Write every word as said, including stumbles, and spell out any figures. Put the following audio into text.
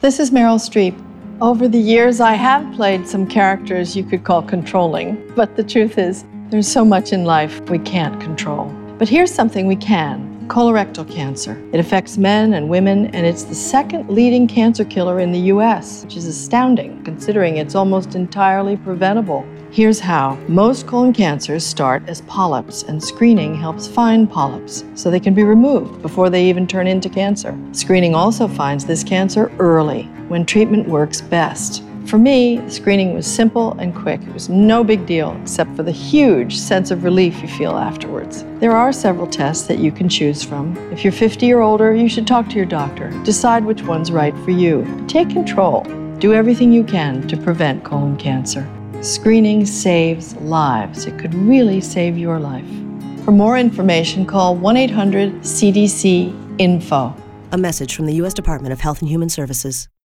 This is Meryl Streep. Over the years, I have played some characters you could call controlling, but the truth is, there's so much in life we can't control. But here's something we can: colorectal cancer. It affects men and women, and it's the second leading cancer killer in the U S, which is astounding, considering it's almost entirely preventable. Here's how. Most colon cancers start as polyps, and screening helps find polyps so they can be removed before they even turn into cancer. Screening also finds this cancer early, when treatment works best. For me, screening was simple and quick. It was no big deal, except for the huge sense of relief you feel afterwards. There are several tests that you can choose from. If you're fifty or older, you should talk to your doctor. Decide which one's right for you. Take control. Do everything you can to prevent colon cancer. Screening saves lives. It could really save your life. For more information, call one eight hundred C D C info. A message from the U S Department of Health and Human Services.